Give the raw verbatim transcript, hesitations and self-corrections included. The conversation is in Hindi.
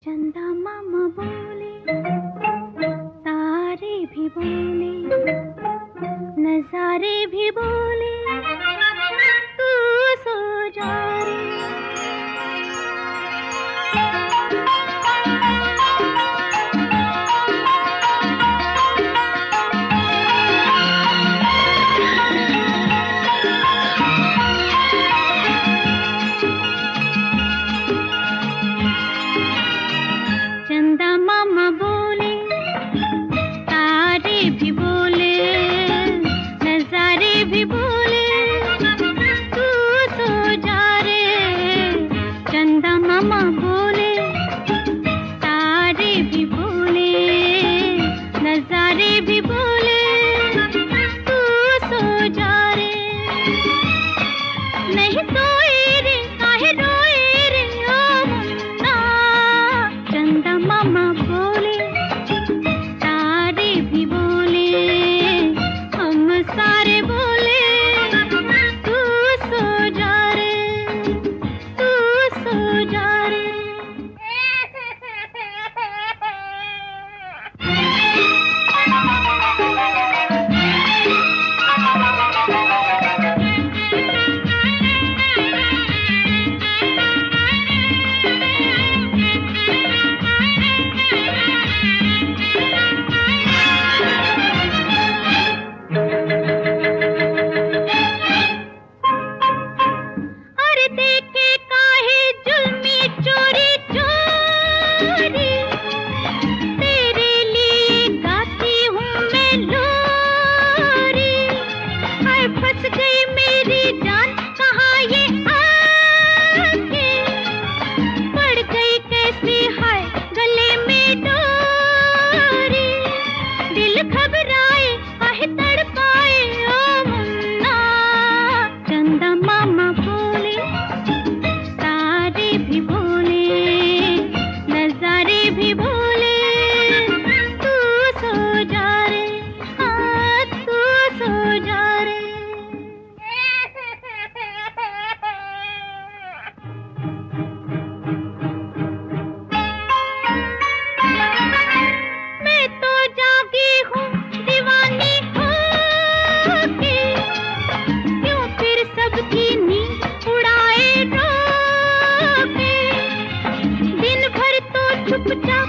चंदा मामा बोले, तारे भी बोले, नजारे भी बोले, तू सो जा रे। चंदा मामा बोले, तारे भी बोले, नजारे भी बोले, तू सो जा रे। चंदा मामा बोले, तारे भी बोले, नजारे भी बोले, तू सो जा रे। नहीं सोए रे काहे रोए रे ओ मुन्ना। चंदा मामा बोले, तारे भी बोले, हम सारे बोले, तू सो जा रे, तू सो जा रे। अरे देखे काहे जुल्मी चोरी चोरी, तेरे लिए गाती हूँ मैं लोरी। हाय फंस गई मेरी जान कहाँ ये आके, पड़ गई कैसे हाय गले में डोरी। दिल घबराए काहे तड़पाए ओ मुन्ना। चंदा मामा बोले, तारे भी बोले, नजारे भी बोले, तू सो जा रे, हाँ तू सो जा रे। मैं तो जागी हूँ दीवानी होके, क्यों फिर सबकी नींद उड़ाए रोके। दिन भर तो चुपचाप